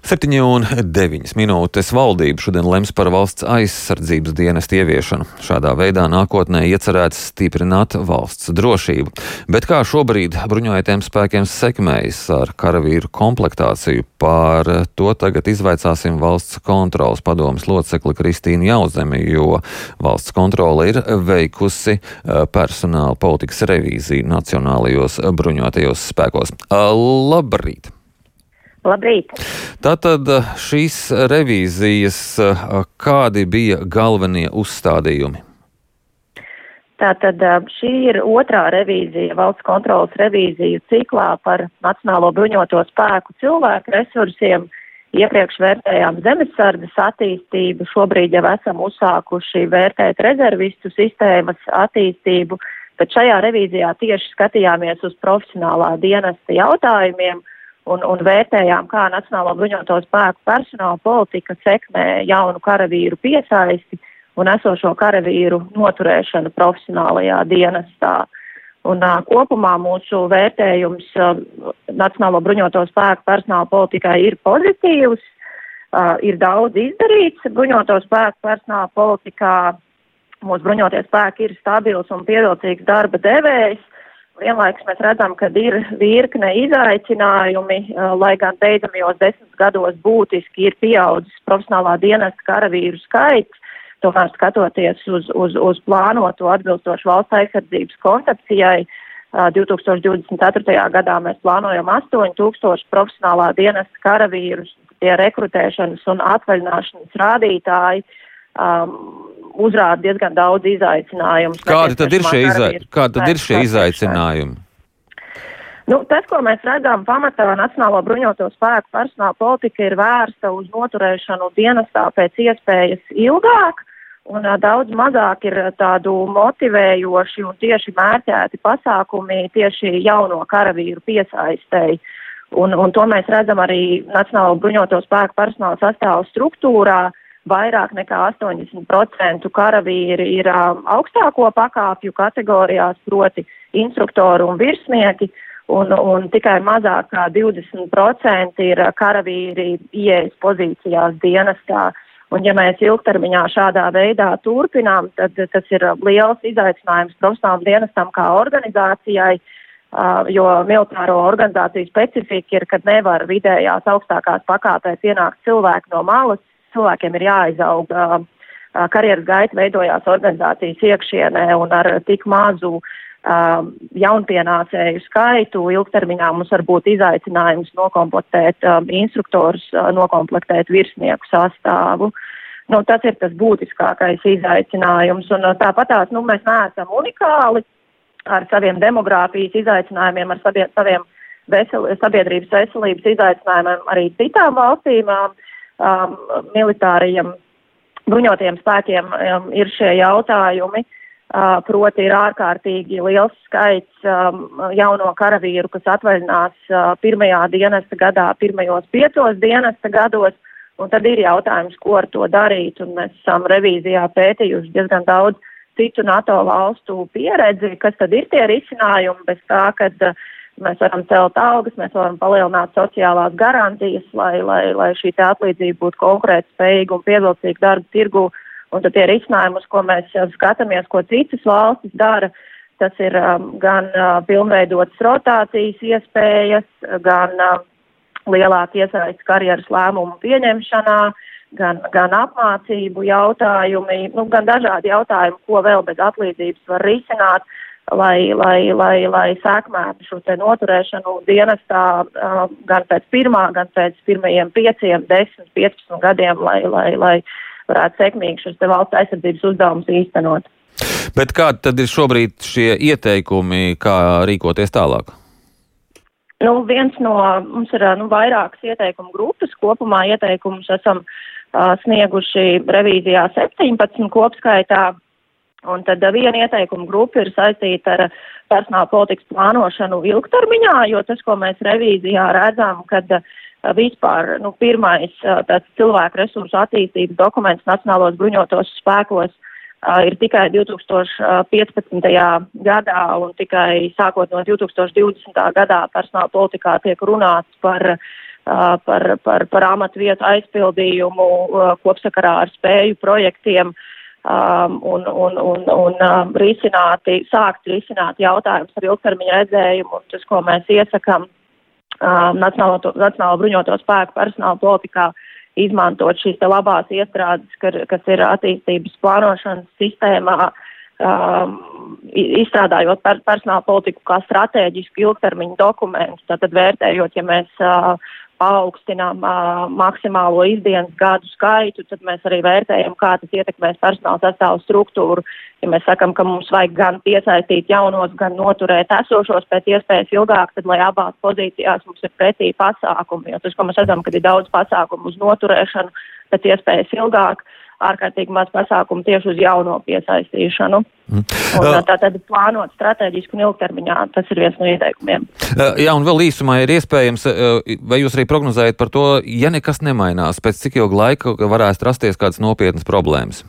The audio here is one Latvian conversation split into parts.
7:09 valdība šodien lems par valsts aizsardzības dienestu ieviešanu. Šādā veidā nākotnē iecerēts stiprināt valsts drošību. Bet kā šobrīd bruņotajiem spēkiem sekmējas ar karavīru komplektāciju, par to tagad izvaicāsim valsts kontroles padomes locekli Kristīnu Jauzemi, jo valsts kontrole ir veikusi personāla politikas revīziju nacionālajos bruņotajos spēkos. Labrīt! Labrīt! Tātad šīs revīzijas, kādi bija galvenie uzstādījumi? Tātad šī ir otrā revīzija, valsts kontrolas revīziju ciklā par Nacionālo bruņoto spēku cilvēku resursiem. Iepriekš vērtējām zemesardzes attīstību, šobrīd jau esam uzsākuši vērtēt rezervistu sistēmas attīstību, bet šajā revīzijā tieši skatījāmies uz profesionālā dienesta jautājumiem un vērtējām, kā Nacionālo bruņoto spēku personāla politika sekmē jaunu karavīru piesaisti un esošo karavīru noturēšanu profesionālajā dienestā. Un kopumā mūsu vērtējums Nacionālo bruņoto spēku personāla politikai ir pozitīvs, ir daudz izdarīts bruņoto spēku personāla politikā. Mūsu bruņotie spēki ir stabils un pievilcīgs darba devējs. Vienlaikus mēs redzam, ka ir virkne izaicinājumi, lai gan beidzamajos 10 gados būtiski ir pieaudzis profesionālā dienesta karavīru skaits. Tomēr skatoties uz plānoto atbilstošu valsts aizsardzības koncepcijai, 2024. gadā mēs plānojam 8000 profesionālā dienesta karavīrus, tie rekrutēšanas un atvaļināšanas rādītāji uzrāda diezgan daudz izaicinājumus. Kādi tad ir šie izaicinājumi? Tas, ko mēs redzam, pamatā Nacionālo bruņoto spēku personāla politika ir vērsta uz noturēšanu dienestā pēc iespējas ilgāk, un daudz mazāk ir tādu motivējoši un tieši mērķēti pasākumi tieši jauno karavīru piesaistei. Un to mēs redzam arī Nacionālo bruņoto spēku personāla sastāvu struktūrā. Vairāk nekā 80% karavīri ir augstāko pakāpju kategorijās, proti instruktori un virsnieki, un tikai mazāk kā 20% ir karavīri ieejas pozīcijās dienestā. Un ja mēs ilgtermiņā šādā veidā turpinām, tad tas ir liels izaicinājums profesionālam dienestam kā organizācijai, jo militāro organizāciju specifika ir, kad nevar vidējās augstākās pakāpēs ienākt cilvēki no malas. Cilvēkiem ir jāizaug karjeras gaita veidojās organizācijas iekšienē, un ar tik mazu jaunpienācēju skaitu ilgtermiņā mums var būt izaicinājums nokomplektēt instruktorus, nokomplektēt virsnieku sastāvu. Tas ir tas būtiskākais izaicinājums, un tāpatās mēs neesam unikāli ar saviem demogrāfijas izaicinājumiem, ar saviem sabiedrības veselības izaicinājumiem arī citām valstīm. Militārajiem bruņotajiem spēkiem ir šie jautājumi, proti ir ārkārtīgi liels skaits jauno karavīru, kas atvaļinās pirmajā dienesta gadā, pirmajos 5 dienesta gados, un tad ir jautājums, ko ar to darīt, un mēs esam revīzijā pētījuši diezgan daudz citu NATO valstu pieredzi, kas tad ir tie risinājumi, bez tā, kad mēs varam celt algas, mēs varam palielināt sociālās garantijas, lai šī atlīdzība būtu konkurētspējīga un pievilcīga darba tirgu. Un tad tie risinājumi, uz ko mēs skatāmies, ko citas valstis dara, tas ir gan pilnveidotas rotācijas iespējas, gan lielāka iesaistes karjeras lēmumu pieņemšanā, gan apmācību jautājumi, gan dažādi jautājumi, ko vēl bez atlīdzības var risināt. Lai sekmētu šo te noturēšanu dienestā gan pēc pirmā, gan pēc pirmajiem 5, 10, 15 gadiem, lai varētu sekmīgi šos te valsts aizsardzības uzdevumus īstenot. Bet kādi tad ir šobrīd šie ieteikumi, kā rīkoties tālāk? Mums ir vairākas ieteikumu grupas, kopumā ieteikumus esam snieguši revīzijā 17 kopskaitā. Un tad viena ieteikuma grupa ir saistīta ar personāla politikas plānošanu ilgtermiņā, jo tas, ko mēs revīzijā redzam, kad vispār pirmais tāds cilvēku resursu attīstības dokuments Nacionālos bruņotos spēkos ir tikai 2015. gadā, un tikai sākot no 2020. gadā personāla politikā tiek runāts par par amatvietu aizpildījumu kopsakarā ar spēju projektiem un sākt risināt jautājumus ar ilgtermiņa redzējumu. Tas, ko mēs iesakām Nacionālo bruņoto spēku personāla politikā, izmantot šīs te labās iestrādes, kas ir attīstības plānošanas sistēmā, izstrādājot personāla politiku kā stratēģisku ilgtermiņu dokumentu, tātad vērtējot, ja mēs paaugstinām maksimālo izdienas gadu skaitu, tad mēs arī vērtējam, kā tas ietekmēs personāla sastāvu struktūru. Ja mēs sakam, ka mums vajag gan piesaistīt jaunos, gan noturēt esošos pēc iespējas ilgāk, tad, lai abās pozīcijās mums ir pretī pasākumi, jo tas, ko mēs redzam, kad ir daudz pasākumu uz noturēšanu pēc iespējas ilgāk, ārkārtīgi maz pasākumu tieši uz jauno piesaistīšanu. Un tātad plānot strateģiski un ilgtermiņā, tas ir viens no ieteikumiem. Jā, un vēl īsumā ir iespējams, vai jūs arī prognozējat par to, ja nekas nemainās, pēc cik ilga laika varētu rasties kādas nopietnas problēmas?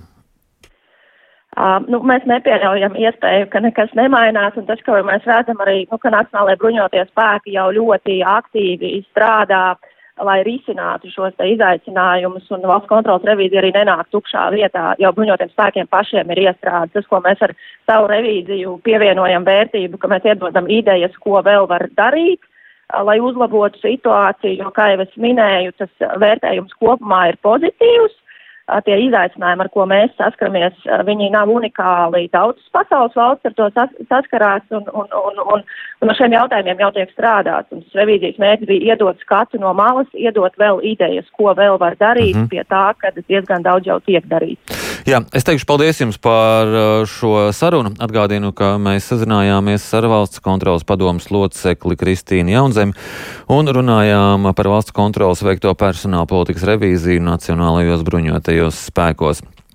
Mēs nepieļaujam iespēju, ka nekas nemainās, un tas, ko mēs redzam arī, ka Nacionālajie bruņotie spēki jau ļoti aktīvi strādā, lai risinātu šos te izaicinājumus, un valsts kontrolas revīzija arī nenāk tukšā vietā, jau bruņotiem spēkiem pašiem ir iestrādes. Tas, ko mēs ar savu revīziju pievienojam vērtību, ka mēs iedodam idejas, ko vēl var darīt, lai uzlabotu situāciju, jo, kā jau es minēju, tas vērtējums kopumā ir pozitīvs. Tie izaicinājumi, ar ko mēs saskaramies, viņi nav unikāli. Daudzas pasaules valsts ar to saskarās, un ar šiem jautājumiem jau tiek strādāts. Un revīzijas mērķis bija iedot skatu no malas, iedot vēl idejas, ko vēl var darīt pie tā, ka diezgan daudz jau tiek darīts. Jā, es teikšu paldies jums par šo sarunu. Atgādinu, ka mēs sazinājāmies ar Valsts kontrolas padomes locekli Kristīnu Jaunzemi un runājām par Valsts kontrolas veikto personāla politikas revīziju Nacionālajos bruņotajos spēkos.